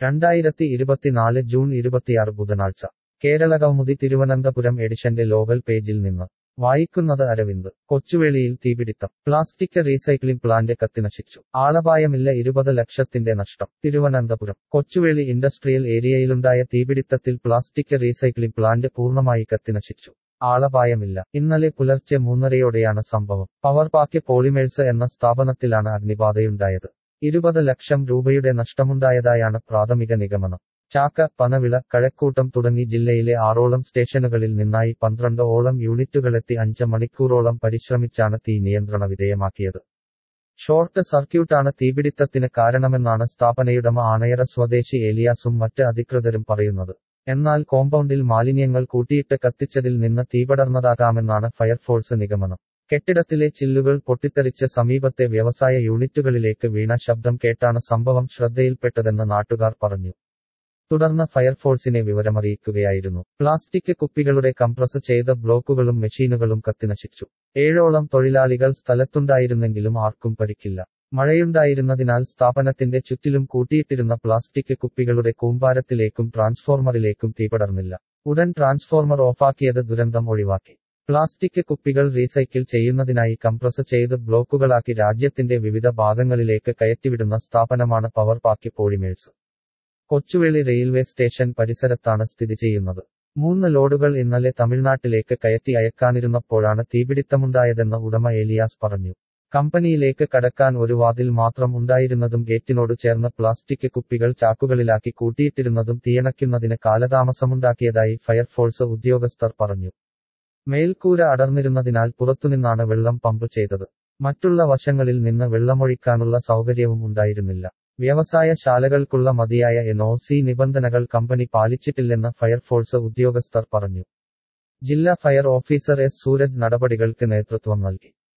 2024 June 26 ബുധനാഴ്ച കേരളകൗമുദി തിരുവനന്തപുരം എഡിഷന്റെ local പേജിൽ നിന്ന് വായിക്കുന്നത് അരവിന്ദ്. കൊച്ചുവേളിയിൽ തീപിടിത്തം. പ്ലാസ്റ്റിക് റീസൈക്ലിംഗ് പ്ലാന്റ് കത്തിനശിച്ചു. ആളപായമില്ല, 20 ലക്ഷത്തിന്റെ നഷ്ടം. തിരുവനന്തപുരം. കൊച്ചുവേളി ഇൻഡസ്ട്രിയൽ ഏരിയയിലുണ്ടായ തീപിടിത്തത്തിൽ പ്ലാസ്റ്റിക് റീസൈക്ലിംഗ് പ്ലാന്റ് പൂർണ്ണമായി കത്തിനശിച്ചു. ആളപായമില്ല. ഇന്നലെ പുലർച്ചെ 3:30യോടെയാണ് സംഭവം. പവർപാക്ക് പോളിമേഴ്സ് എന്ന സ്ഥാപനത്തിലാണ് അഗ്നിബാധയുണ്ടായത്. 20 ലക്ഷം രൂപയുടെ നഷ്ടമുണ്ടായതായാണ് പ്രാഥമിക നിഗമനം. ചാക്ക, പനവിള, കഴക്കൂട്ടം തുടങ്ങി ജില്ലയിലെ 6ഓളം സ്റ്റേഷനുകളിൽ നിന്നായി 12ഓളം യൂണിറ്റുകളെത്തി 5 മണിക്കൂറോളം പരിശ്രമിച്ചാണ് തീ നിയന്ത്രണ വിധേയമാക്കിയത്. ഷോർട്ട് സർക്യൂട്ടാണ് തീപിടിത്തത്തിന് കാരണമെന്നാണ് സ്ഥാപനയുടമ ആണയറ സ്വദേശി ഏലിയാസും മറ്റ് അധികൃതരും പറയുന്നത്. എന്നാൽ കോമ്പൗണ്ടിൽ മാലിന്യങ്ങൾ കൂട്ടിയിട്ട് കത്തിച്ചതിൽ നിന്ന് തീപടർന്നതാകാമെന്നാണ് ഫയർഫോഴ്സ് നിഗമനം. കെട്ടിടത്തിലെ ചില്ലുകൾ പൊട്ടിത്തെറിച്ച് സമീപത്തെ വ്യവസായ യൂണിറ്റുകളിലേക്ക് വീണ ശബ്ദം കേട്ടാണ് സംഭവം ശ്രദ്ധയിൽപ്പെട്ടതെന്ന് നാട്ടുകാർ പറഞ്ഞു. തുടർന്ന് ഫയർഫോഴ്സിനെ വിവരമറിയിക്കുകയായിരുന്നു. പ്ലാസ്റ്റിക് കുപ്പികളുടെ കംപ്രസ് ചെയ്ത ബ്ലോക്കുകളും മെഷീനുകളും കത്തിനശിച്ചു. 7ഓളം തൊഴിലാളികൾ സ്ഥലത്തുണ്ടായിരുന്നെങ്കിലും ആർക്കും പരിക്കില്ല. മഴയുണ്ടായിരുന്നതിനാൽ സ്ഥാപനത്തിന്റെ ചുറ്റിലും കൂട്ടിയിട്ടിരുന്ന പ്ലാസ്റ്റിക് കുപ്പികളുടെ കൂമ്പാരത്തിലേക്കും ട്രാൻസ്ഫോർമറിലേക്കും തീപടർന്നില്ല. ഉടൻ ട്രാൻസ്ഫോർമർ ഓഫാക്കിയത് ദുരന്തം ഒഴിവാക്കി. പ്ലാസ്റ്റിക് കുപ്പികൾ റീസൈക്കിൾ ചെയ്യുന്നതിനായി കംപ്രസ് ചെയ്ത് ബ്ലോക്കുകളാക്കി രാജ്യത്തിന്റെ വിവിധ ഭാഗങ്ങളിലേക്ക് കയറ്റിവിടുന്ന സ്ഥാപനമാണ് power pack polymers. Kochuveli railway station പരിസരത്താണ് സ്ഥിതി ചെയ്യുന്നത്. 3 ലോഡുകൾ ഇന്നലെ തമിഴ്നാട്ടിലേക്ക് കയറ്റി അയക്കാനിരുന്നപ്പോഴാണ് തീപിടിത്തമുണ്ടായതെന്ന് ഉടമ ഏലിയാസ് പറഞ്ഞു. കമ്പനിയിലേക്ക് കടക്കാൻ ഒരു വാതിൽ മാത്രം ഉണ്ടായിരുന്നതും ഗേറ്റിനോട് ചേർന്ന് പ്ലാസ്റ്റിക് കുപ്പികൾ ചാക്കുകളിലാക്കി കൂട്ടിയിട്ടിരുന്നതും തീയണയ്ക്കുന്നതിന് കാലതാമസമുണ്ടാക്കിയതായി ഫയർഫോഴ്സ് ഉദ്യോഗസ്ഥർ പറഞ്ഞു. മേൽക്കൂര അടർന്നിരുന്നതിനാൽ പുറത്തുനിന്നാണ് വെള്ളം പമ്പ് ചെയ്തത്. മറ്റുള്ള വശങ്ങളിൽ നിന്ന് വെള്ളമൊഴിക്കാനുള്ള സൗകര്യവും ഉണ്ടായിരുന്നില്ല. വ്യവസായശാലകൾക്കുള്ള മതിയായ NOC നിബന്ധനകൾ കമ്പനി പാലിച്ചിട്ടില്ലെന്ന് ഫയർഫോഴ്സ് ഉദ്യോഗസ്ഥർ പറഞ്ഞു. ജില്ലാ ഫയർ ഓഫീസർ S. സൂരജ് നടപടികൾക്ക് നേതൃത്വം നൽകി.